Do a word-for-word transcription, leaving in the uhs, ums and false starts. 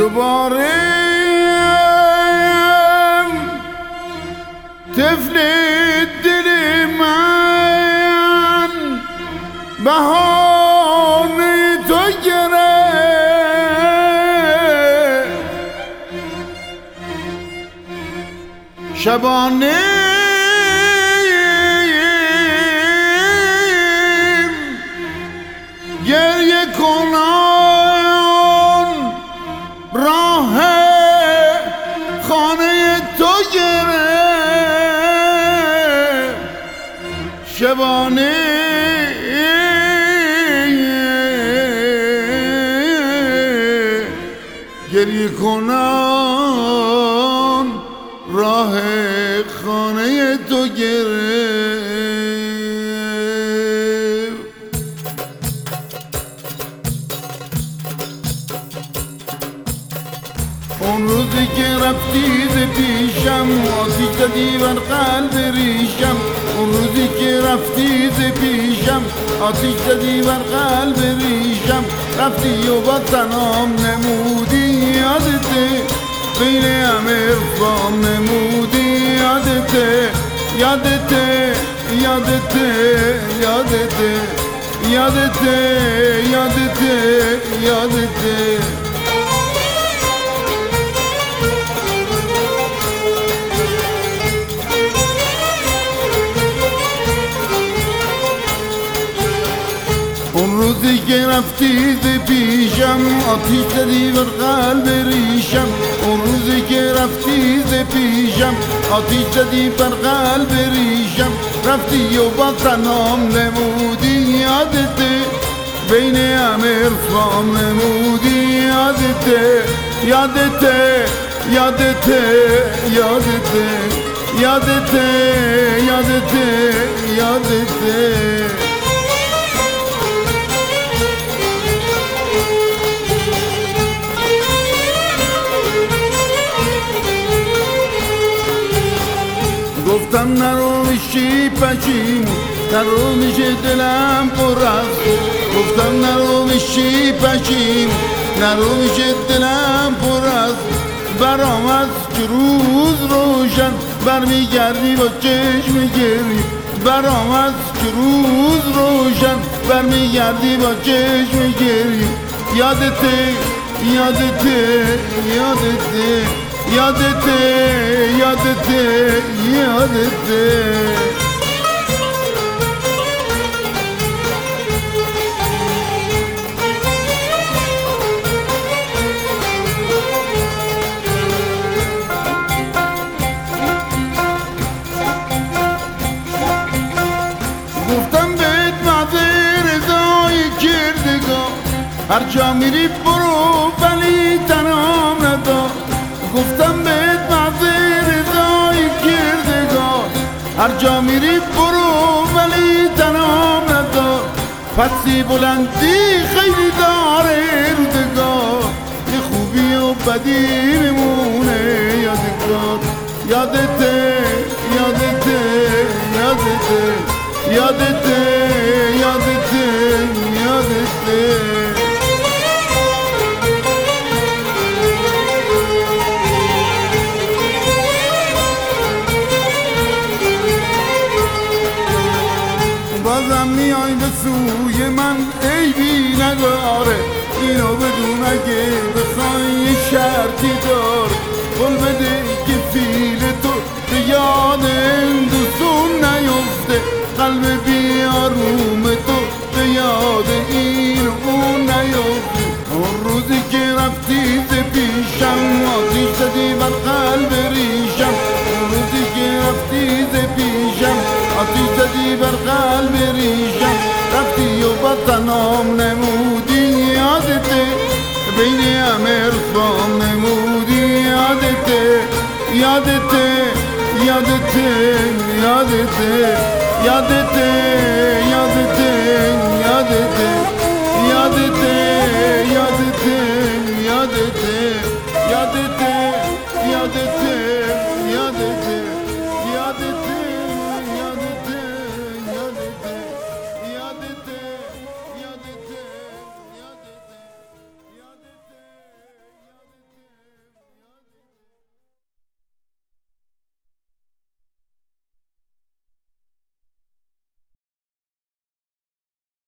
دوباره طفل دل من بهانه تو گرفت شبانه گریه کنان راه خانه تو گرفت شبانه گریه کنان راه خانه تو گرفت اون روزی که رفتی ز پیشم آتیش زدی بر قلب ریشم اون روزی که رفتی ز پیشم آتیش زدی بر قلب ریشم رفتی و با تنام نمودی یادته بین همه ارفام نمودی یادته یادته یادته یادته یادته یادته یادته اون روزی که رفتی ز پیشم آتیش زدی بر قلب ریشم اون روزی که رفتی ز پیشم آتیش زدی بر قلب ریشم رفتی و با تنام نمودی یادته بین همه ارفام نمودی یادته یادته یادته یادته یادته یادته یادته گفتم نرو میشی پشیمون نرو میشه دلم پر از گفتم نرو میشی پشیمون نرو میشه دلم پر از برام از که روز روشن برمیگردی با چشم گری برام از که روز روشن برمیگردی با چشم گری یادته یادته یادته یادته یادته یادته گفتم بهت مزه رضای کردگار هر جا میری برو ولی تنام ندار گفتم بهت مزه رضای کردگار هر جا میری برو ولی تنام ندار پسی بلندی خیلی داره روزگار یه خوبی و بدی میمونه یادگار یادته یادته یادته یادته یادته یادته بازم میای به سوی من عیبی نداره اینو بدون اگه بخوای یه شرطی دار قول بده که فیل تو به یاد دوستون نیفته قلب بیاروم تو به یاد این و اون نیفته اون روزی که رفتی ز پیشم آتیش زدی بر قلب ریشم اون روزی که رفتی ز پیشم آتیش زدی بر قلب ریشم رفتی و با تنام نمودی یادته بین همه ارفام نمودی یادته یادته یادته یادته یادته یادته یادته